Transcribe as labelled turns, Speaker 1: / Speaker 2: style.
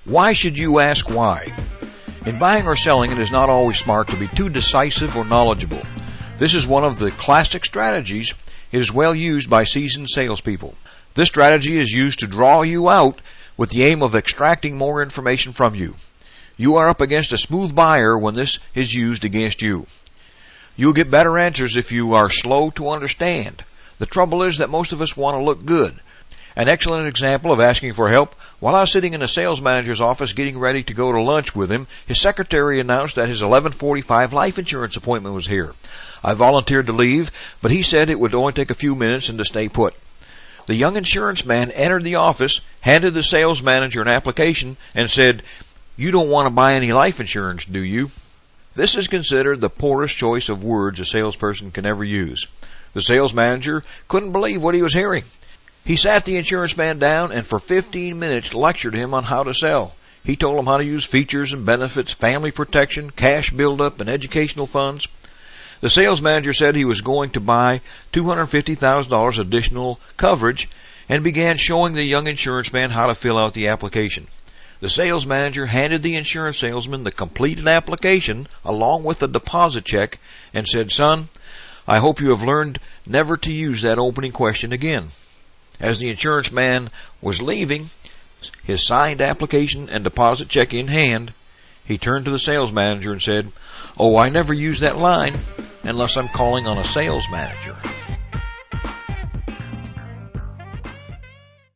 Speaker 1: Why should you ask why? In buying or selling, it is not always smart to be too decisive or knowledgeable. This is one of the classic strategies. It is well used by seasoned salespeople. This strategy is used to draw you out with the aim of extracting more information from you. You are up against a smooth buyer when this is used against you. You'll get better answers if you are slow to understand. The trouble is that most of us want to look good. An excellent example of asking for help: while I was sitting in the sales manager's office getting ready to go to lunch with him, his secretary announced that his 11:45 life insurance appointment was here. I volunteered to leave, but he said it would only take a few minutes and to stay put. The young insurance man entered the office, handed the sales manager an application, and said, "You don't want to buy any life insurance, do you?" This is considered the poorest choice of words a salesperson can ever use. The sales manager couldn't believe what he was hearing. He sat the insurance man down and for 15 minutes lectured him on how to sell. He told him how to use features and benefits, family protection, cash buildup, and educational funds. The sales manager said he was going to buy $250,000 additional coverage and began showing the young insurance man how to fill out the application. The sales manager handed the insurance salesman the completed application along with the deposit check and said, "Son, I hope you have learned never to use that opening question again." As the insurance man was leaving, his signed application and deposit check in hand, he turned to the sales manager and said, "Oh, I never use that line unless I'm calling on a sales manager."